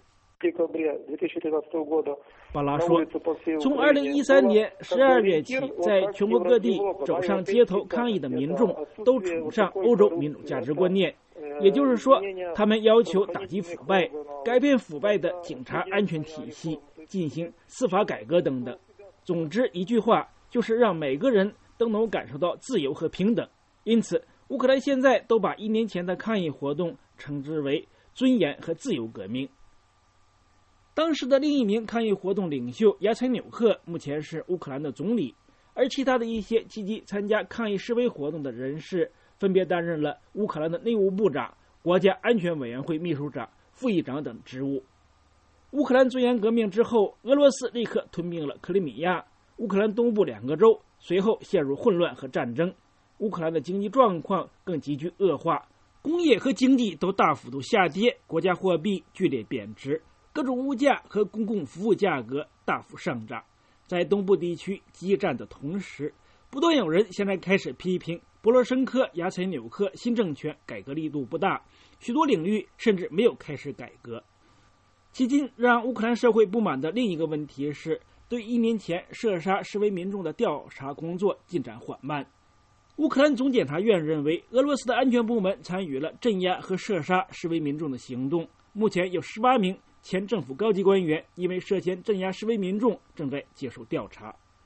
巴拉说，从2013年12月起，在全国各地走上街头抗议的民众都崇尚欧洲民主价值观念，也就是说，他们要求打击腐败，改变腐败的警察安全体系，进行司法改革等等。总之一句话，就是让每个人都能感受到自由和平等。因此，乌克兰现在都把1年前的抗议活动称之为尊严和自由革命。当时的另一名抗议活动领袖亚采纽克目前是乌克兰的总理，而其他的一些积极参加抗议示威活动的人士分别担任了乌克兰的内务部长、国家安全委员会秘书长、副议长等职务。乌克兰尊严革命之后，俄罗斯立刻吞并了克里米亚、乌克兰东部2个州，随后陷入混乱和战争。乌克兰的经济状况更急剧恶化，工业和经济都大幅度下跌，国家货币剧烈贬值，各种物价和公共服务价格大幅上涨。在东部地区激战的同时，不断有人现在开始批评波罗申科、亚采纽克新政权改革力度不大，许多领域甚至没有开始改革。迄今让乌克兰社会不满的另一个问题是，对1年前射杀示威民众的调查工作进展缓慢。乌克兰总检察院认为，俄罗斯的安全部门参与了镇压和射杀示威民众的行动，目前有18名前政府高级官员因为涉嫌镇压示威民众正在接受调查。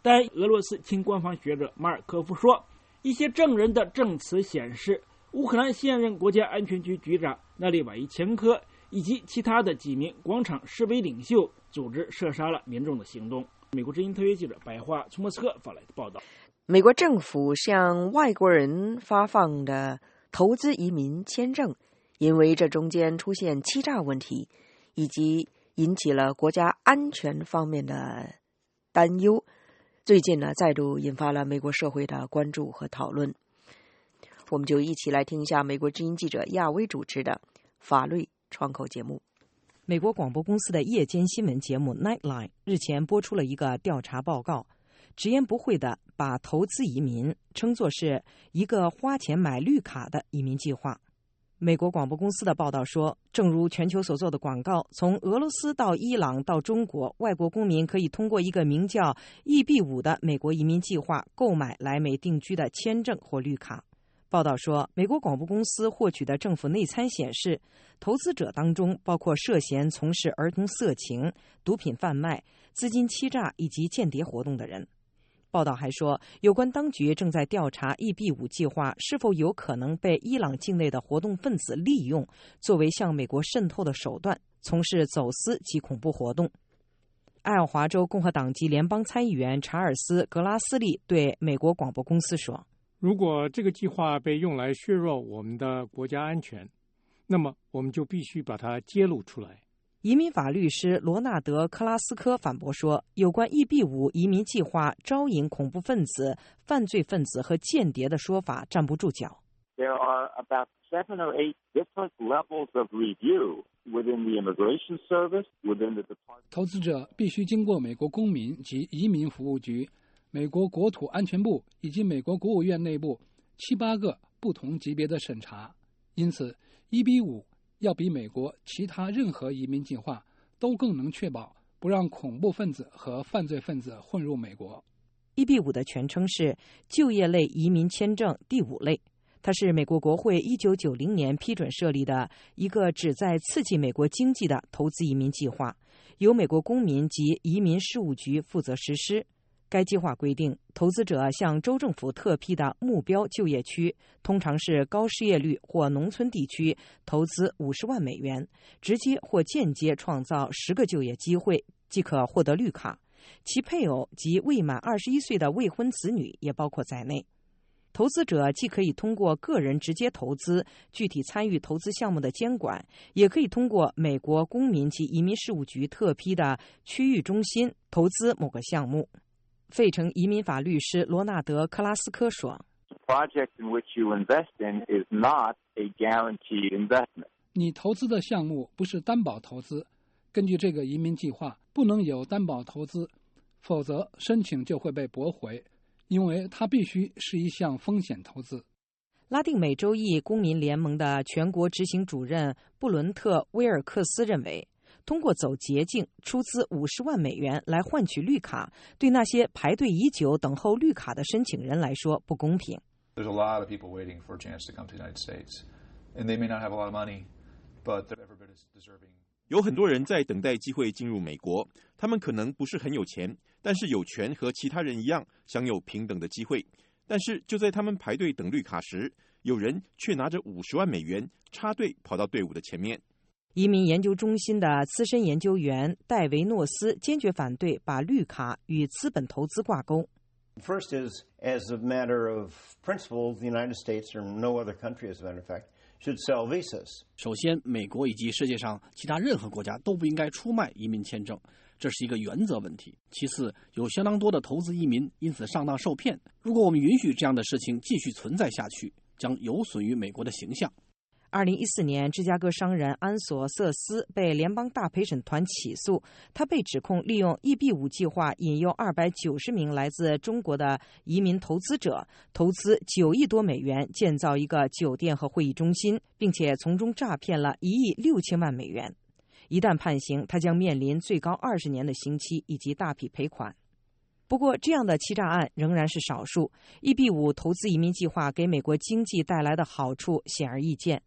但俄罗斯亲官方学者马尔科夫说，一些证人的证词显示，乌克兰现任国家安全局局长纳列瓦伊前科以及其他的几名广场示威领袖组织射杀了民众的行动。美国之音特约记者白桦从莫斯科发来的报道。 美国政府向外国人发放的投资移民签证，因为这中间出现欺诈问题，以及引起了国家安全方面的担忧，最近呢再度引发了美国社会的关注和讨论。我们就一起来听一下美国之音记者亚薇主持的法律窗口节目。 美国广播公司的夜间新闻节目 Nightline 日前播出了一个调查报告，直言不讳地把投资移民称作是一个花钱买绿卡的移民计划。美国广播公司的报道说，正如全球所做的广告，从俄罗斯到伊朗到中国，外国公民可以通过一个名叫 EB5 的美国移民计划购买来美定居的签证或绿卡。报道说，美国广播公司获取的政府内参显示，投资者当中包括涉嫌从事儿童色情、毒品贩卖、资金欺诈以及间谍活动的人。报道还说，有关当局正在调查 EB5 计划是否有可能被伊朗境内的活动分子利用，作为向美国渗透的手段，从事走私及恐怖活动。爱奥华州共和党籍联邦参议员查尔斯·格拉斯利对美国广播公司说， 如果这个计划被用来削弱我们的国家安全，那么我们就必须把它揭露出来。 移民法律师罗纳德·克拉斯科反驳说，有关 EB5 移民计划招引恐怖分子、犯罪分子和间谍的说法站不住脚。 There are about 7 or 8 different levels of review within the immigration service, within the department. 投资者必须经过美国公民及移民服务局、美国国土安全部以及美国国务院内部7、8个不同级别的审查，因此 EB5 要比美国其他任何移民计划都更能确保不让恐怖分子和犯罪分子混入美国。 EB5 的全称是就业类移民签证第5类，它是美国国会1990年批准设立的一个旨在刺激美国经济的投资移民计划，由美国公民及移民事务局负责实施。该计划规定，投资者向州政府特批的目标就业区，通常是高失业率或农村地区，投资50万美元，直接或间接创造10个就业机会，即可获得绿卡。其配偶及未满21岁的未婚子女也包括在内。投资者既可以通过个人直接投资，具体参与投资项目的监管，也可以通过美国公民及移民事务局特批的区域中心投资某个项目。费城移民法律师罗纳德·克拉斯科说， Project in which you invest in is not a guaranteed investment. 你投资的项目不是担保投资，根据这个移民计划不能有担保投资，否则申请就会被驳回，因为它必须是一项风险投资。 拉丁美洲裔公民联盟的全国执行主任布伦特·威尔克斯认为，通过走捷径出资50万美元来换取绿卡，对那些排队已久等候绿卡的申请人来说不公平。 There's a lot of people waiting for a chance to come to the United States, and they may not have a lot of money, but they're every bit as deserving. 有很多人在等待机会进入美国，他们可能不是很有钱，但是有权和其他人一样享有平等的机会。但是就在他们排队等绿卡时，有人却拿着50万美元插队跑到队伍的前面。 移民研究中心的资深研究员戴维诺斯坚决反对把绿卡与资本投资挂钩。 First is, as a matter of principle, the United States or no other country, as a matter of fact, should sell visas. 首先，美国以及世界上其他任何国家都不应该出卖移民签证，这是一个原则问题。其次，有相当多的投资移民因此上当受骗。如果我们允许这样的事情继续存在下去，将有损于美国的形象。 2014年，芝加哥商人安索瑟斯被联邦大陪审团起诉，他被指控利用 EB5 计划引诱290名来自中国的移民投资者，投资9亿多美元建造一个酒店和会议中心，并且从中诈骗了1亿6千万美元。一旦判刑，他将面临最高20年的刑期以及大批赔款。不过，这样的欺诈案仍然是少数。EB5 投资移民计划给美国经济带来的好处显而易见。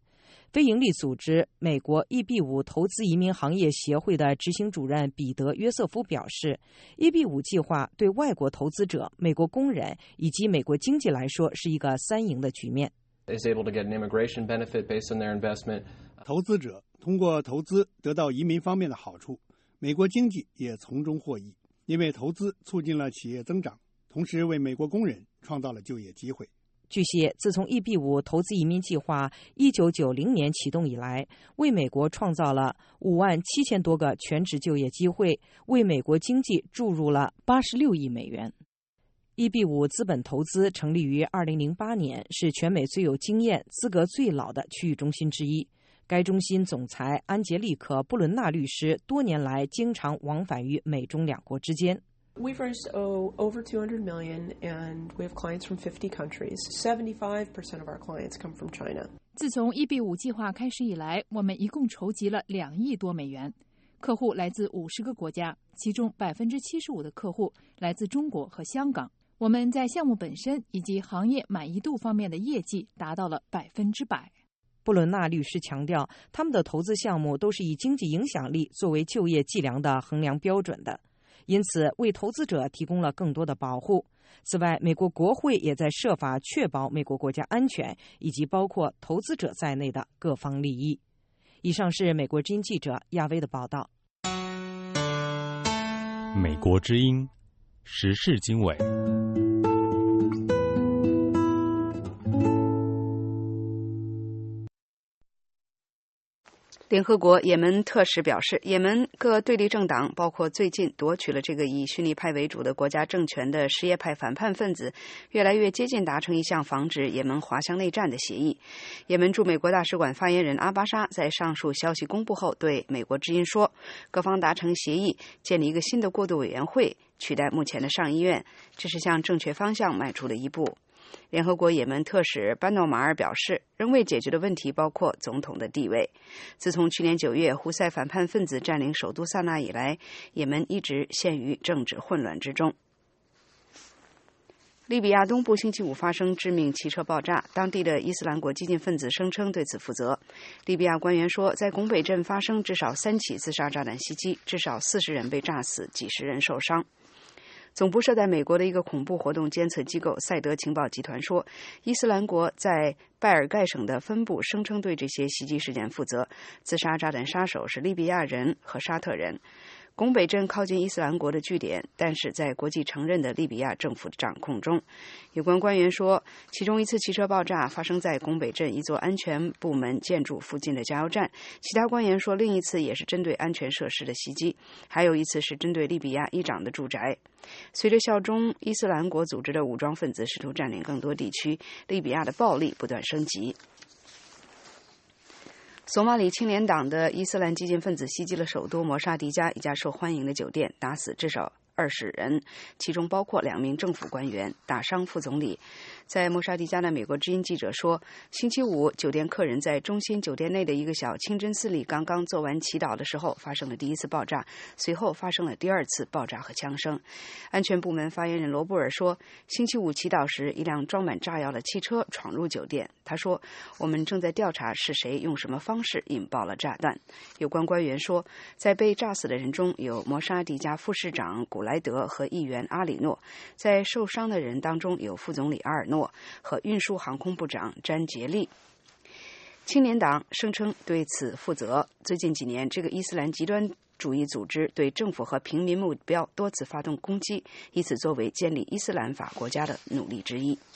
非营利组织美国EB5投资移民行业协会的执行主任彼得·约瑟夫表示 ，EB5 计划对外国投资者、美国工人以及美国经济来说是一个三赢的局面。 投资者通过投资得到移民方面的好处，美国经济也从中获益，因为投资促进了企业增长，同时为美国工人创造了就业机会。 据悉，自从 EB5 投资移民计划1990年启动以来，为美国创造了57000多个全职就业机会，为美国经济注入了86亿美元。EB5 资本投资成立于2008年，是全美最有经验、资格最老的区域中心之一。该中心总裁安杰利克·布伦纳律师多年来经常往返于美中两国之间。 We've raised over $200 million, and we have clients from 50 countries. 75% of our clients come from China. 自从 EB5 计划开始以来，我们一共筹集了2亿多美元，客户来自50个国家，其中75%的客户来自中国和香港。我们在项目本身以及行业满意度方面的业绩达到了100%。 布伦纳律师强调，他们的投资项目都是以经济影响力作为就业计量的衡量标准的。因此，为投资者提供了更多的保护。此外，美国国会也在设法确保美国国家安全以及包括投资者在内的各方利益。以上是美国之音记者亚薇的报道。 美国之音时事经纬。 联合国也门特使表示，也门各对立政党，包括最近夺取了这个以逊尼派为主的国家政权的什叶派反叛分子，越来越接近达成一项防止也门滑向内战的协议。也门驻美国大使馆发言人阿巴沙在上述消息公布后对美国之音说，各方达成协议，建立一个新的过渡委员会，取代目前的上议院，这是向正确方向迈出的一步。联合国也门特使班诺马尔表示，仍未解决的问题包括总统的地位。自从去年9月胡塞反叛分子占领首都萨那以来，也门一直陷于政治混乱之中。利比亚东部星期五发生致命汽车爆炸，当地的伊斯兰国激进分子声称对此负责。利比亚官员说，在拱北镇发生至少3起自杀炸弹袭击，至少40人被炸死，几十人受伤。总部设在美国的一个恐怖活动监测机构赛德情报集团说，伊斯兰国在拜尔盖省的分部声称对这些袭击事件负责，自杀炸弹杀手是利比亚人和沙特人。拱北镇靠近伊斯兰国的据点，但是在国际承认的利比亚政府的掌控中。有关官员说，其中一次汽车爆炸发生在拱北镇一座安全部门建筑附近的加油站，其他官员说另一次也是针对安全设施的袭击，还有一次是针对利比亚议长的住宅。随着效忠伊斯兰国组织的武装分子试图占领更多地区，利比亚的暴力不断升级。索马里青年党的伊斯兰激进分子袭击了首都摩沙迪加一家受欢迎的酒店，打死至少20人，其中包括2名政府官员，打伤副总理。在摩沙迪加的美国之音记者说，星期五酒店客人在中心酒店内的一个小清真寺里刚刚做完祈祷的时候，发生了第一次爆炸，随后发生了第2次爆炸和枪声。安全部门发言人罗布尔说，星期五祈祷时，一辆装满炸药的汽车闯入酒店。他说，我们正在调查是谁用什么方式引爆了炸弹。有关官员说，在被炸死的人中有摩沙迪加副市长古莱德和议员阿里诺，在受伤的人当中有副总理阿尔诺和运输航空部长詹杰利。青年党声称对此负责。最近几年，这个伊斯兰极端主义组织对政府和平民目标多次发动攻击，以此作为建立伊斯兰法国家的努力之一。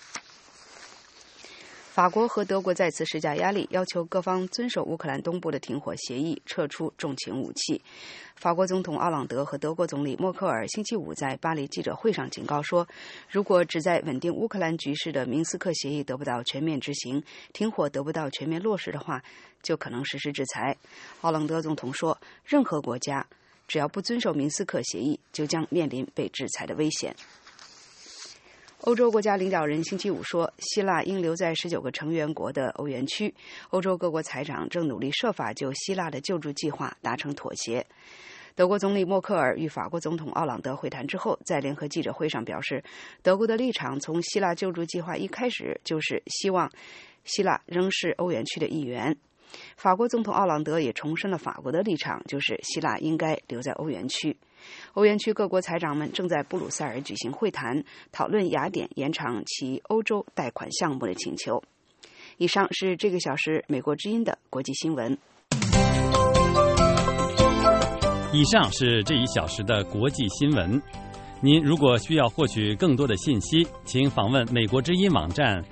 法国和德国再次施加压力，要求各方遵守乌克兰东部的停火协议，撤出重型武器。法国总统奥朗德和德国总理默克尔星期五在巴黎记者会上警告说，如果旨在稳定乌克兰局势的明斯克协议得不到全面执行，停火得不到全面落实的话，就可能实施制裁。奥朗德总统说，任何国家只要不遵守明斯克协议，就将面临被制裁的危险。欧洲国家领导人星期五说，希腊应留在19个成员国的欧元区。欧洲各国财长正努力设法就希腊的救助计划达成妥协。德国总理默克尔与法国总统奥朗德会谈之后，在联合记者会上表示，德国的立场从希腊救助计划一开始就是希望希腊仍是欧元区的一员。法国总统奥朗德也重申了法国的立场，就是希腊应该留在欧元区。欧元区各国财长们正在布鲁塞尔举行会谈，讨论雅典延长其欧洲贷款项目的请求。以上是这个小时美国之音的国际新闻。 以上是这一小时的国际新闻。您如果需要获取更多的信息，请访问美国之音网站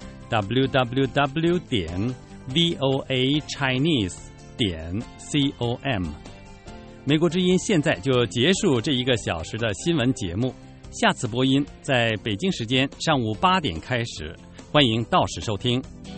www.voachinese.com。美国之音现在就结束这一个小时的新闻节目，下次播音在北京时间上午8点开始，欢迎到时收听。